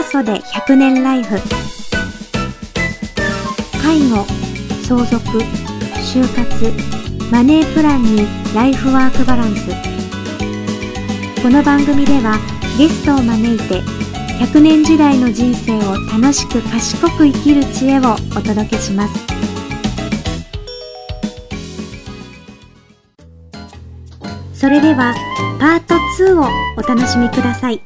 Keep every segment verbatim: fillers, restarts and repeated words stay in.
そでひゃくねんライフ。介護、相続、就活、マネープランにライフワークバランス。この番組ではゲストを招いてひゃくねん時代の人生を楽しく賢く生きる知恵をお届けします。それではパートツーをお楽しみください。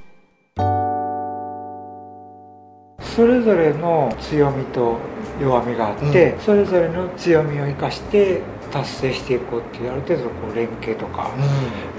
それぞれの強みと弱みがあって、うん、それぞれの強みを生かして達成していこうっていうある程度こう連携とか、うん、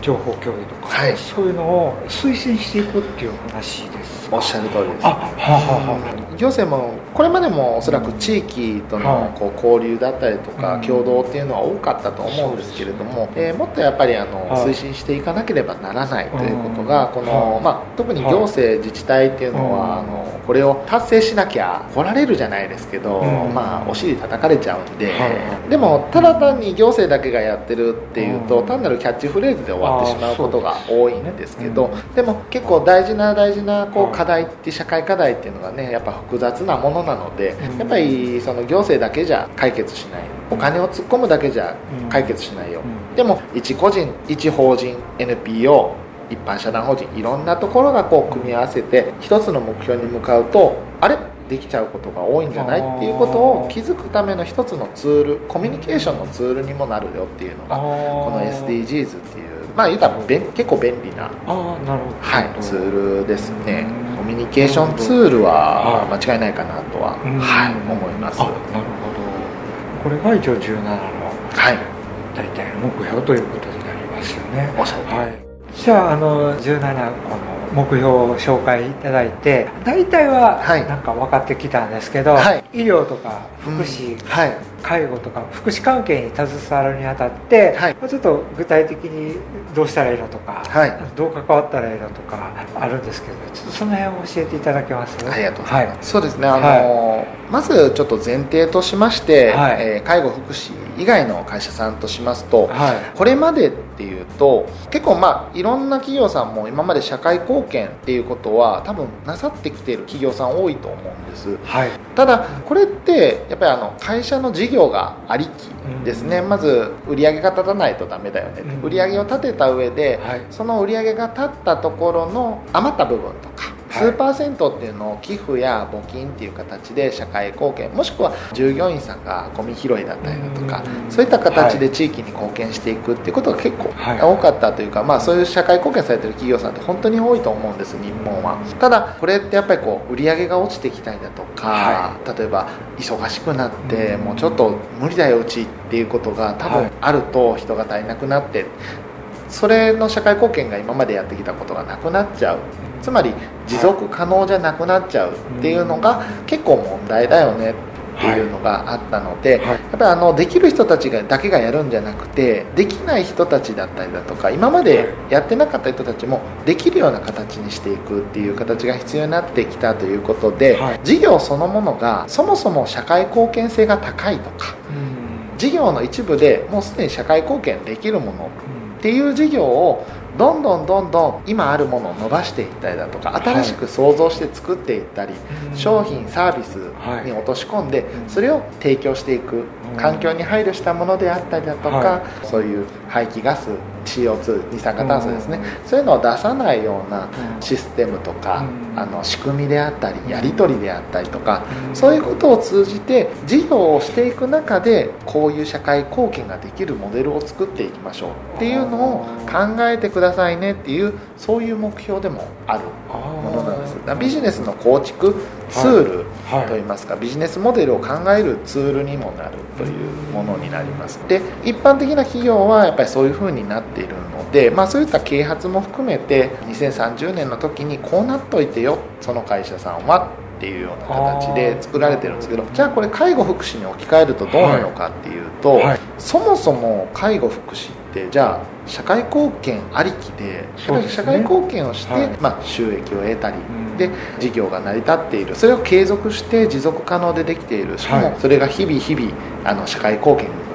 情報共有とか、はい、そういうのを推進していくっていう話です。 おっしゃる通りです。 あ、はあはあ、行政もこれまでもおそらく地域とのこう交流だったりとか、うん、共同っていうのは多かったと思うんですけれども、うん、えー、もっとやっぱりあの、はい、推進していかなければならないということが、この、はい、まあ、特に行政自治体っていうのは、はい、あのこれを達成しなきゃ来られるじゃないですけど、うん、まあお尻叩かれちゃうんで、はい、でもただ単に行政だけがやってるっていうと、うん、単なるキャッチフレーズで終わってしまうことが多いんですけど、でも結構大事な大事なこう課題って社会課題っていうのがね、やっぱ複雑なものなので、うん、やっぱりその行政だけじゃ解決しない、お金を突っ込むだけじゃ解決しないよ、うん、でも一個人一法人 エヌピーオー 一般社団法人いろんなところがこう組み合わせて一つの目標に向かうと、あれできちゃうことが多いんじゃないっていうことを気づくための一つのツール、コミュニケーションのツールにもなるよっていうのがこの エスディージーズ っていう、まあ言うたら結構便利な、 あ、なるほど、 はい、ツールですね。コミュニケーションツールは間違いないかなとは、はい、思います。 あ、なるほど。これが一応じゅうななの、はい、大体の目標ということになりますよね。 おっしゃる、 はい。じゃあ、あのじゅうななこの目標を紹介いただいて、大体はなんか分かってきたんですけど、はい、医療とか福祉、うん、はい、介護とか福祉関係に携わるにあたって、はい、ちょっと具体的にどうしたらいいのとか、はい、どう関わったらいいのとかあるんですけど、ちょっとその辺を教えていただけます？ ありがとうございます。はい、そうですね、あの、はい、まずちょっと前提としまして、はい、えー、介護福祉以外の会社さんとしますと、はい、これまでっていうと結構まあいろんな企業さんも今まで社会貢献っていうことは多分なさってきている企業さん多いと思うんです、はい、ただこれってやっぱりあの会社の事業がありきですね、うん、まず売り上げが立たないとダメだよね、うん、売り上げを立てた上で、はい、その売り上げが立ったところの余った部分とか数パーセントっていうのを寄付や募金っていう形で社会貢献、もしくは従業員さんがゴミ拾いだったりだとか、そういった形で地域に貢献していくっていうことが結構多かったというか、まあそういう社会貢献されてる企業さんって本当に多いと思うんです、日本は。ただこれってやっぱりこう売り上げが落ちてきたりだとか、はい、例えば忙しくなってもうちょっと無理だようちっていうことが多分あると人が足りなくなって、それの社会貢献が今までやってきたことがなくなっちゃう、つまり持続可能じゃなくなっちゃうっていうのが結構問題だよねっていうのがあったので、はいはい、やっぱりあのできる人たちがだけがやるんじゃなくて、できない人たちだったりだとか今までやってなかった人たちもできるような形にしていくっていう形が必要になってきたということで、はい、事業そのものがそもそも社会貢献性が高いとか、うん、事業の一部でもうすでに社会貢献できるものっていう事業をどんどんどんどん今あるものを伸ばしていったりだとか、新しく創造して作っていったり、はい、商品サービスに落とし込んでそれを提供していく、環境に配慮したものであったりだとか、はい、そういう排気ガス シーオーツー 二酸化炭素ですね、そういうのを出さないようなシステムとか、あの仕組みであったりやり取りであったりとか、そういうことを通じて事業をしていく中でこういう社会貢献ができるモデルを作っていきましょうっていうのを考えてくださいねっていう、そういう目標でもあるものなんです。だからビジネスの構築ツールといいますか、ビジネスモデルを考えるツールにもなるというものになります。で、一般的な企業はやっぱりそういう風になっているので、まあ、そういった啓発も含めてにせんさんじゅうねんの時にこうなっといてよその会社さんはっていうような形で作られてるんですけど、じゃあこれ介護福祉に置き換えるとどうなのかっていうと、はいはい、そもそも介護福祉ってじゃあ社会貢献ありきで、ね、社会貢献をして、はい、まあ、収益を得たり、うん、で事業が成り立っている、それを継続して持続可能でできている、しかもそれが日々日々あの社会貢献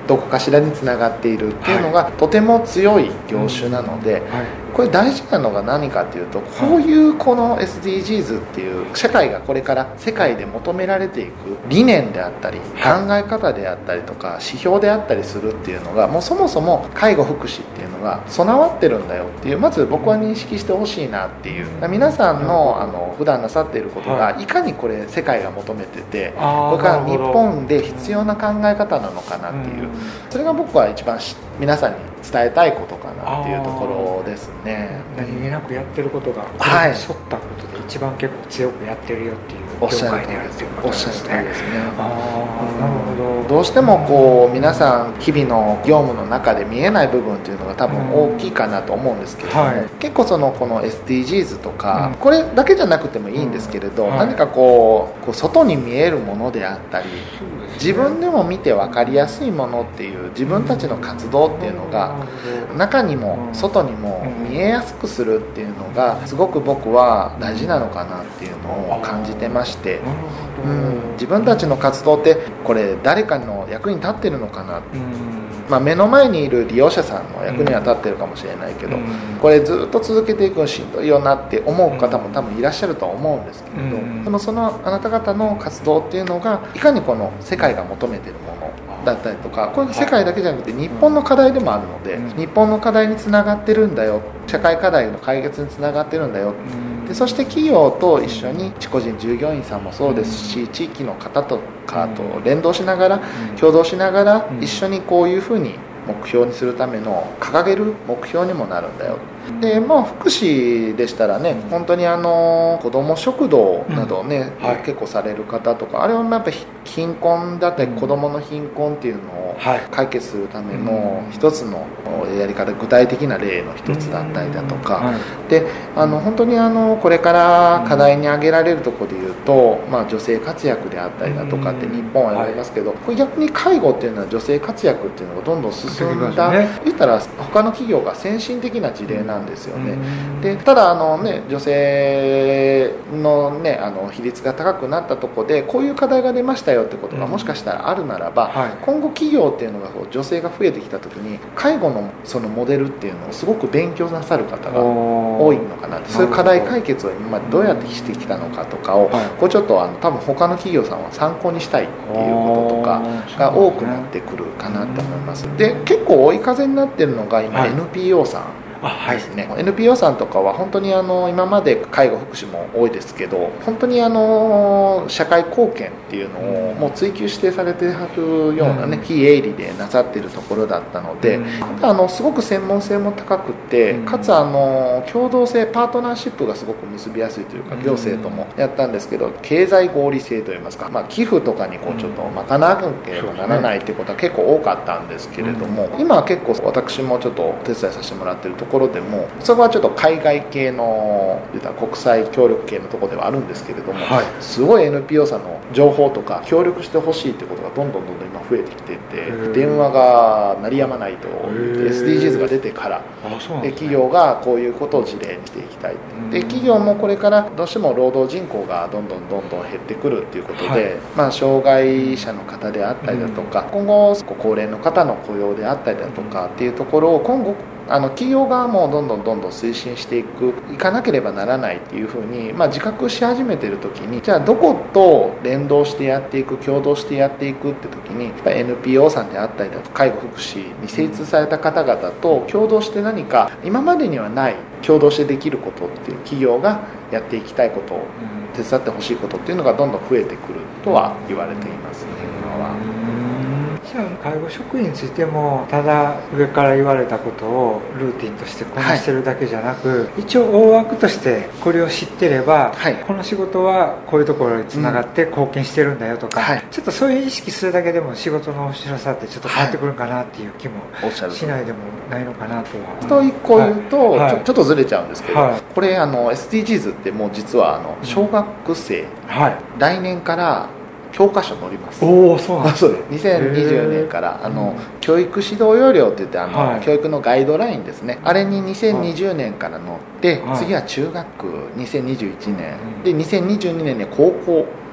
どこかしらにつながっているっていうのがとても強い業種なので、これ大事なのが何かっていうと、こういうこの エスディージーズ っていう社会がこれから世界で求められていく理念であったり考え方であったりとか指標であったりするっていうのが、もうそもそも介護福祉っていうのが備わってるんだよっていう、まず僕は認識してほしいなっていう、皆さんのあの普段なさっていることがいかにこれ世界が求めてて、これから日本で必要な考え方なのかなっていう、それが僕は一番皆さんに伝えたいことかなっていうところですね。 何気なくやってることがこれに沿ったことで一番結構強くやってるよっていう業界であるっていうことですね。おっしゃる通りですね。あ、なるほど。 どうしてもこう皆さん日々の業務の中で見えない部分っていうのが多分大きいかなと思うんですけれども、はい、結構そのこの エスディージーズ とか、うん、これだけじゃなくてもいいんですけれど、うんはい、何かこう、こう外に見えるものであったり、自分でも見て分かりやすいものっていう自分たちの活動っていうのが中にも外にも見えやすくするっていうのがすごく僕は大事なのかなっていうのを感じてまして、うん、自分たちの活動ってこれ誰かの役に立ってるのかな、まあ、目の前にいる利用者さんの役には立ってるかもしれないけど、これずっと続けていくのしんどいよなって思う方も多分いらっしゃるとは思うんですけれど、でもそのあなた方の活動っていうのがいかにこの世界が求めているものだったりとか、これ世界だけじゃなくて日本の課題でもあるので、日本の課題につながってるんだよ、社会課題の解決につながってるんだよ、でそして企業と一緒に個人従業員さんもそうですし、地域の方とかと連動しながら、共同しながら一緒にこういうふうに目標にするための掲げる目標にもなるんだよ。でまあ、福祉でしたらね、本当にあの子ども食堂などね、うんはい、結構される方とか、あれはやっぱり貧困だったり、うん、子どもの貧困っていうのを解決するための一つのやり方、具体的な例の一つだったりだとか、うんはい、であの本当にあのこれから課題に挙げられるところでいうと、まあ、女性活躍であったりだとかって日本は言われますけど、これ逆に介護っていうのは女性活躍っていうのがどんどん進んだ、ね、言ったら他の企業が先進的な事例なんですよね。でただあの、ね、女性の、ね、あの比率が高くなったところでこういう課題が出ましたよってことがもしかしたらあるならば、はい、今後企業っていうのが女性が増えてきた時に介護のそのモデルっていうのをすごく勉強なさる方が多いのかなって、そういう課題解決を今までどうやってしてきたのかとかを、はい、こうちょっとあの多分他の企業さんは参考にしたいっていうこととかが多くなってくるかなと思います。で結構追い風になってるのが今 エヌピーオー さんですね。はい、エヌピーオー さんとかは本当にあの今まで介護福祉も多いですけど、本当にあの社会貢献っていうのをもう追求してされているようなね、うん、非営利でなさっているところだったので、うん、あのすごく専門性も高くて、うん、かつあの共同性パートナーシップがすごく結びやすいというか、行政ともやったんですけど、経済合理性といいますか、まあ、寄付とかにこうちょっと賄わなければならないっていうことは結構多かったんですけれども、うん、今は結構私もちょっとお手伝いさせてもらっているところでも、そこはちょっと海外系の言ったら国際協力系のところではあるんですけれども、はい、すごい エヌピーオー さんの情報とか協力してほしいってことがどんどんどんどん今増えてきていて、電話が鳴りやまないと エスディージーズ が出てから、で企業がこういうことを事例にしていきたい、で企業もこれからどうしても労働人口がどんどんどんどん減ってくるっていうことで、はい、まあ、障害者の方であったりだとか、今後高齢の方の雇用であったりだとかっていうところを今後あの企業側もどんどんどんどん推進していくいかなければならないっていうふうに、まあ、自覚し始めている時に、じゃあどこと連動してやっていく、共同してやっていくって時に、やっぱり エヌピーオー さんであったりだと介護福祉に精通された方々と共同して何か今までにはない共同してできることっていう企業がやっていきたいことを手伝ってほしいことっていうのがどんどん増えてくるとは言われていますね、今は。 介護職員についてもただ上から言われたことをルーティンとしてこなしてるだけじゃなく、はい、一応大枠としてこれを知ってれば、はい、この仕事はこういうところにつながって貢献してるんだよとか、うん、ちょっとそういう意識するだけでも仕事の面白さってちょっと変わってくるかなっていう気もしないでもないのかなとは。 と一個言うと、はい、ちょ、ちょっとずれちゃうんですけど、はい、これあの エスディージーズ ってもう実はあの小学生、うんはい、来年から教科書載ります。 おお、そうなんですね。 にせんにじゅうねんからあの教育指導要領って言ってあの、はい、教育のガイドラインですね。あれににせんにじゅうねんから載って、はい、次は中学にせんにじゅういちねん、うん、でにせんにじゅうにねんに高校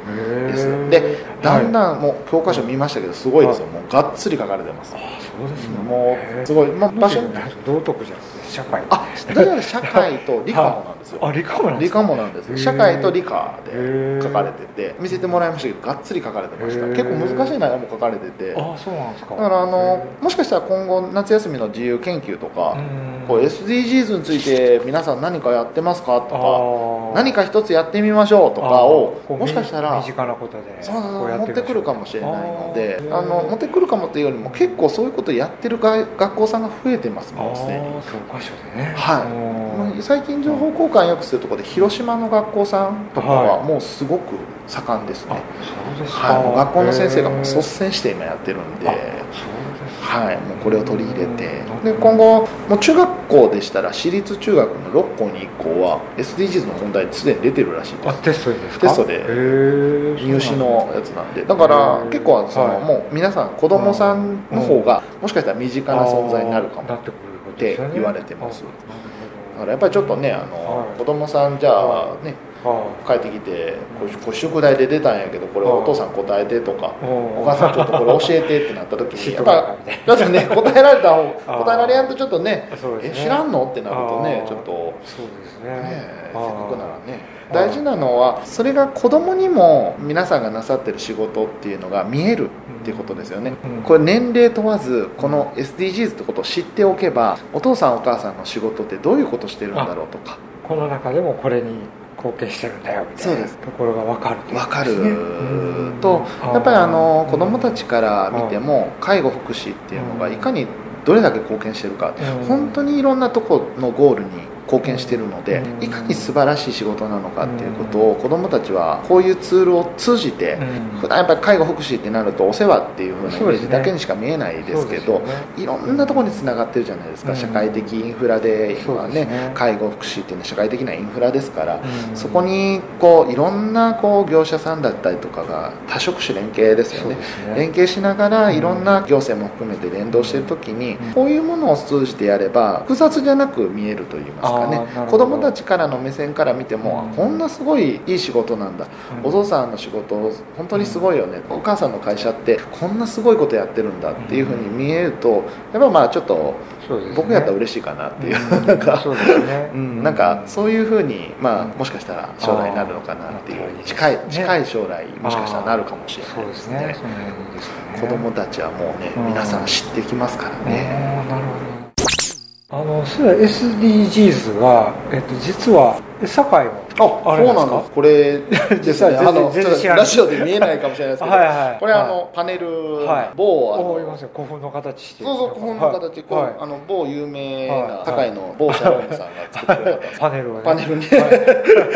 です。でだんだんもう教科書見ましたけどすごいですよ、もうがっつり書かれてます。 あそうですね、 もうすごい、まあ、場所道徳じゃなくて社会、 あだから社会と理科もなんですよ。 あ理科もなんですか。 理科もなんです。社会と理科で書かれてて見せてもらいましたけどがっつり書かれてました。結構難しい内容も書かれてて、 あそうなんですか。 だからあのもしかしたら今後夏休みの自由研究とかこう エスディージーズ について皆さん何かやってますかとか何か一つやってみましょうとかをもしかしたら身近なことでそう持ってくるかもしれないので、あの持ってくるかもっていうよりも結構そういうことやってる学校さんが増えてますもんすでに。 教科書でね。 はい。最近情報交換よくするところで広島の学校さんとかはもうすごく盛んですね。 そうですか。 はい。もう学校の先生がもう率先して今やってるんで。はい、もうこれを取り入れてで今後もう中学校でしたら私立中学のろっ校にいっ校は エスディージーズ の問題すでに出てるらしいです。 あテストですか。 テストで入試のやつなんでだから結構そのもう皆さん子供さんの方がもしかしたら身近な存在になるかもって言われてます。だからやっぱりちょっとねあの子供さんじゃあね帰ってきてこれ宿題で出たんやけどこれお父さん答えてとかお母さんちょっとこれ教えてってなった時にやっぱだってね答えられた方答えられやんとちょっとねえ知らんのってなるとねちょっとそうですねせっかくならね大事なのはそれが子供にも皆さんがなさってる仕事っていうのが見えるっていうことですよね。これ年齢問わずこの エスディージーズ ってことを知っておけばお父さんお母さんの仕事ってどういうことしてるんだろうとかこの中でもこれに貢献してるんだよみたいなところが分かるという分かるとやっぱりあの子どもたちから見ても介護福祉っていうのがいかにどれだけ貢献してるか本当にいろんなところのゴールに貢献しているのでいかに素晴らしい仕事なのかっていうことを子どもたちはこういうツールを通じて普段やっぱり介護福祉ってなるとお世話っていう風なイメージだけにしか見えないですけどいろんなところにつながってるじゃないですか。社会的インフラで今ね介護福祉っていうのは社会的なインフラですからそこにこういろんなこう業者さんだったりとかが多職種連携ですよね連携しながらいろんな行政も含めて連動している時にこういうものを通じてやれば複雑じゃなく見えるといいますかね子どもたちからの目線から見ても、うん、こんなすごいいい仕事なんだ、うん、お父さんの仕事本当にすごいよね、うん、お母さんの会社ってこんなすごいことやってるんだっていうふうに見えるとやっぱまあちょっと、ね、僕やったら嬉しいかなっていう、うん、なんかそうですね、うん、なんかそういうふうに、まあ、もしかしたら将来になるのかなっていう近い、近い将来もしかしたらなるかもしれないですね。子どもたちはもうね皆さん知ってきますからね。なるほど。 あのそれは エスディージーズ が、えっと、実は堺もあそうなんです。これですねあのラジオで見えないかもしれないですけどはい、はい、これあの、はい、パネル、はい、某あの古墳の形してそうそう古墳の形、はい、こう、はい、あの某有名な堺の某シャロームさんが作ってくれたパネルを、ね、 パネルに、はい、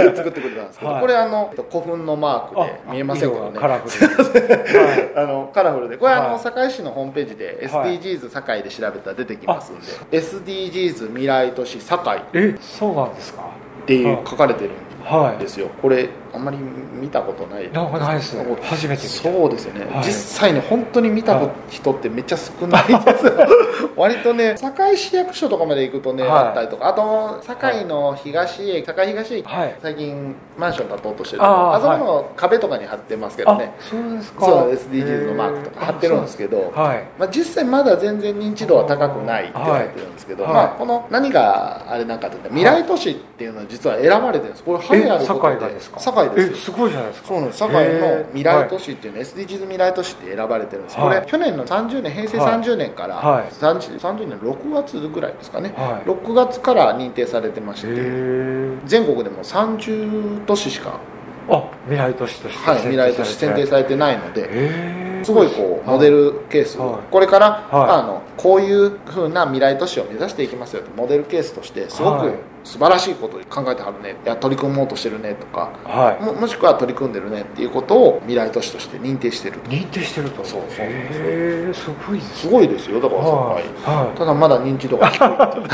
作ってくれたんですけど、はい、これあの古墳のマークで見えませんけどねカラフルであのカラフルでこれあの堺市のホームページで エスディージーズ 堺で調べたら出てきますんで エスディージーズ 未来都市堺えそうなんですかって書かれてるんですよ、はい、これあんまり見たことないないですね初めて見たそうですよね、はい、実際に本当に見た人ってめっちゃ少ないですよ割とね堺市役所とかまで行くとね、はい、あったりとかあと堺の東駅堺東駅、はい、最近マンション建とうとしてるああそこの壁とかに貼ってますけどねそうですかそう エスディージーズ のマークとか貼ってるんですけど、はいまあ、実際まだ全然認知度は高くないって言われてるんですけど、はいまあ、この何があれなんかというと未来都市っていうのは実は選ばれてるんですこれ流行ることで堺ですか堺ですえすごいじゃないですかそうなんです堺の未来都市っていうのは エスディージーズ 未来都市って選ばれてるんです、はい、これ去年のさんじゅうねん平成さんじゅうねんから、はい、さんじゅうねんろくがつぐらいですかね、はい、ろくがつから認定されてまして全国でもさんじゅう都市しかあ未来都市として、 はい、未来都市選定されてないのですごいこうモデルケース、はい、これから、はい、あのこういう風な未来都市を目指していきますよとモデルケースとしてすごく素晴らしいことを考えてはるねいや取り組もうとしてるねとか、はい、も, もしくは取り組んでるねっていうことを未来都市として認定してると認定してるとそうそうへえすごいです、ね、 すごいですよだから、はいはい、ただまだ認知度が低い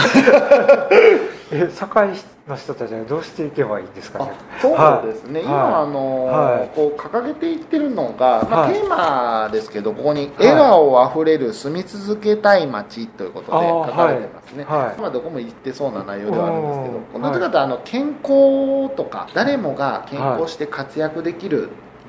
え堺の人たちはどうしていけばいいんですかねそうですね、はい、今あの、はい、こう掲げていってるのが、まあ、テーマですけどここに「笑顔あふれる住み続けたい街」ということで書かれてますね、はいはい、まあ、どこも言ってそうな内容ではあるんですけどなぜかというとあの健康とか誰もが健康して活躍できる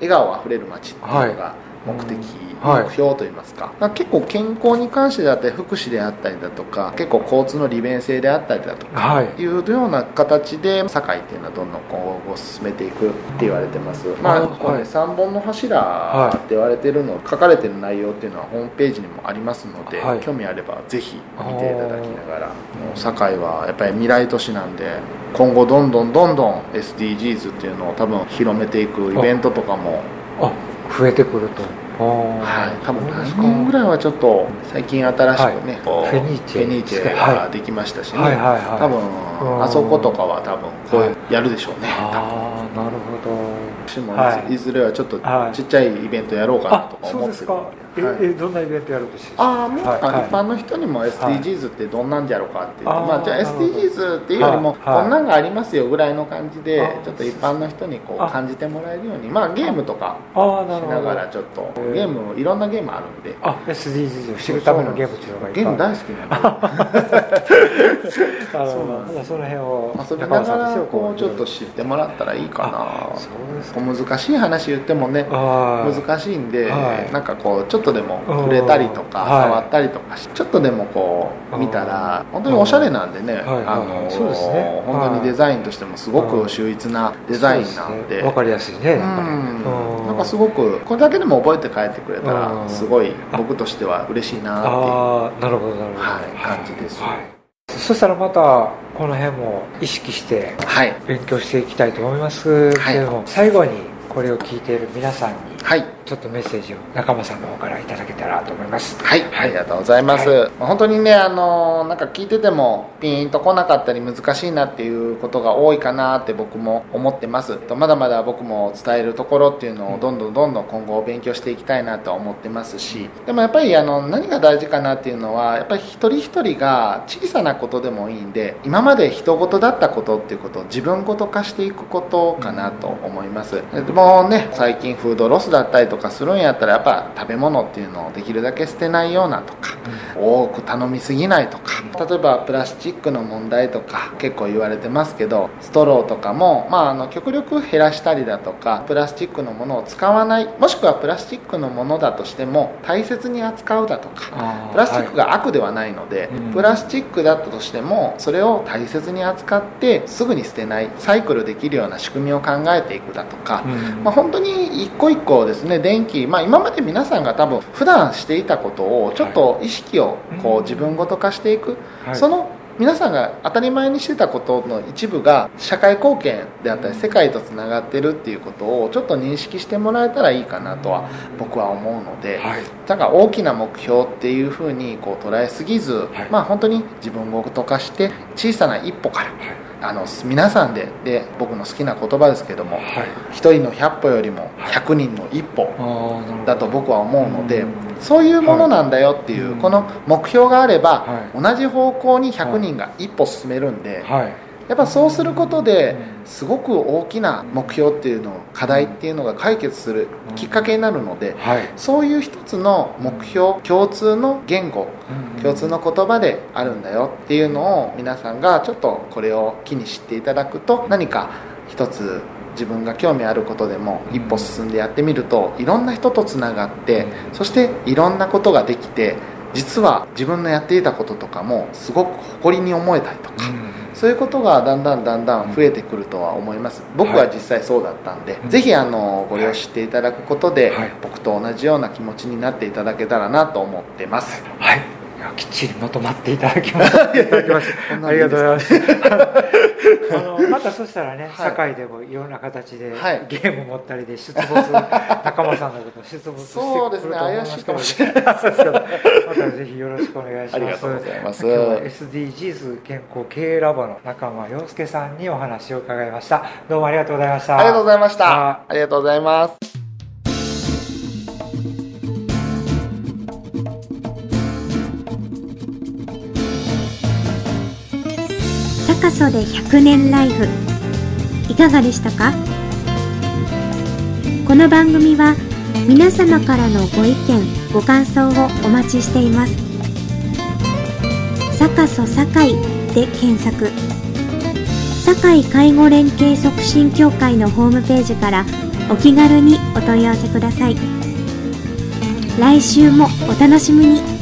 笑顔あふれる街っていうのが目的、はい、目標といいますか、まあ、結構健康に関してだったり福祉であったりだとか結構交通の利便性であったりだとか、はい、いうような形で堺っていうのはどんどん今後進めていくって言われてます。まあ、これ、ね、さんぼんの柱って言われてるの、書かれてる内容っていうのはホームページにもありますので、はい、興味あればぜひ見ていただきながら、もう堺はやっぱり未来都市なんで今後どんどんどんどん エスディージーズ っていうのを多分広めていくイベントとかも増えてくると、 はい、多分来年ぐらいはちょっと最近新しくね、はい、 フェニーチェフェニーチェができましたしね、はいはいはいはい、多分あそことかは多分こうやるでしょうね、はい、 ああなるほど。 私もいずれはちょっとちっちゃいイベントやろうかなとか思ってる。 え、はい、えどんなイベントやるとしてああもう、はい、一般の人にも エスディージーズ ってどんなんじゃろうかって言って、はい、まあ、じゃあ エスディージーズ っていうよりも、はい、こんなんがありますよぐらいの感じで、はい、ちょっと一般の人にこう感じてもらえるように、まあ、ゲームとかしながらちょっとゲームいろんなゲームあるんで、 あ エスディージーズ を知るためのゲームっていうのがいいか。 ゲーム大好きなんでそうなんでその辺を遊びながらこうちょっと知ってもらったらいいかな。そうですか。難しい話言ってもね難しいんで、はい、なんかこうちょっとでも触れたりとか触ったりとかし、はい、ちょっとでもこう見たら本当におしゃれなんでね、本当にデザインとしてもすごく秀逸なデザインなんで、 分かりやすいね。 なんかすごくこれだけでも覚えて帰ってくれたらすごい僕としては嬉しいなっていう、 あなるほどなるほど、 はい、感じです、はい。 そしたらまたこの辺も意識して勉強していきたいと思いますけれども、はい、最後にこれを聞いている皆さんにちょっとメッセージを中間さんの方からいただけたらと思います。 はい、はい、ありがとうございます、はい、本当にねあのなんか聞いててもピーンと来なかったり難しいなっていうことが多いかなって僕も思ってます。まだまだ僕も伝えるところっていうのをどんどんどんどん今後勉強していきたいなと思ってますし、でもやっぱりあの何が大事かなっていうのはやっぱり一人一人が小さなことでもいいんで今まで人事だったことっていうことを自分事化していくことかなと思います。でもね最近フードロスだったりとかするんやったらやっぱ食べ物っていうのをできるだけ捨てないようなとか、うん、多く頼みすぎないとか、例えばプラスチックの問題とか結構言われてますけどストローとかも、まあ、あの極力減らしたりだとかプラスチックのものを使わない、もしくはプラスチックのものだとしても大切に扱うだとか、プラスチックが悪ではないので、はい、プラスチックだったとしてもそれを大切に扱ってすぐに捨てないサイクルできるような仕組みを考えていくだとか、うんまあ、本当に一個一個ですね電気、まあ、今まで皆さんが多分普段していたことをちょっと意識をこう自分ごと化していく、はい、その皆さんが当たり前にしてたことの一部が社会貢献であったり世界とつながってるっていうことをちょっと認識してもらえたらいいかなとは僕は思うので、はい、だから大きな目標っていうふうにこう捉えすぎず、はい、まあ本当に自分ごと化して小さな一歩から、はいあの皆さんでで僕の好きな言葉ですけども、はい、ひとりのひゃっぽよりもひゃくにんの一歩だと僕は思うので、そういうものなんだよっていう、はい、この目標があれば、はい、同じ方向にひゃくにんが一歩進めるんで、はい、やっぱそうすることですごく大きな目標っていうの課題っていうのが解決するきっかけになるので、はい、そういう一つの目標共通の言語共通の言葉であるんだよっていうのを皆さんがちょっとこれを機に知っていただくと何か一つ自分が興味あることでも一歩進んでやってみるといろんな人とつながってそしていろんなことができて実は自分のやっていたこととかもすごく誇りに思えたりとか、そういうことがだんだんだんだん増えてくるとは思います。僕は実際そうだったんで、はい、ぜひあのご利用していただくことで、はい、僕と同じような気持ちになっていただけたらなと思ってます。 はい、きっちりまとまっていただきましたありがとうございますあのまたそしたらね、はい、堺でもいろんな形で、はい、ゲーム持ったりで出没中間さんのこと出没してくると思いますけど、そうですね、怪しいかもしれないまたぜひよろしくお願いします。 ありがとうございます。 今日は エスディージーズ 健康経営ラボの中間洋介さんにお話を伺いました。どうもありがとうございました。 ありがとうございました。ありがとうございます。 サカソでひゃくねんライフいかがでしたか？この番組は皆様からのご意見ご感想をお待ちしています。サカソ堺で検索、堺介護連携促進協会のホームページからお気軽にお問い合わせください。来週もお楽しみに。